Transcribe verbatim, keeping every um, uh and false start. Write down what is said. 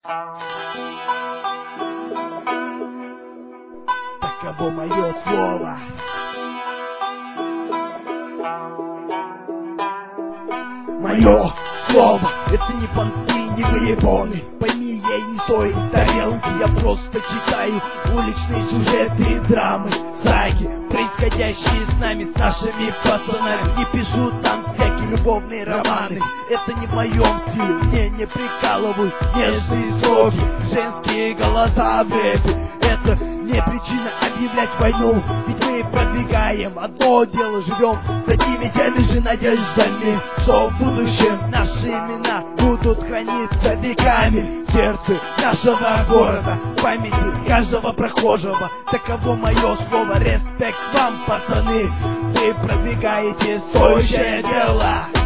Таково мое слово. Мое слово, это не понты, не выебоны. Пойми, ей не стоит тарелки. Я просто читаю уличные сюжеты и драмы, саги, происходящие с нами, с нашими пацанами. Не пишу там всякие любовные романы. Это не в моем стиле, мне не прикалывают нежные строки, женские голоса в рэпе. Это не причина объявлять войну, ведь мы продвигаем одно дело, живем с одними теми же надеждами, что в будущем наши имена будут храниться веками в сердце нашего города, в памяти каждого прохожего. Таково мое слово, респект вам, пацаны, вы продвигаете стоящее дело.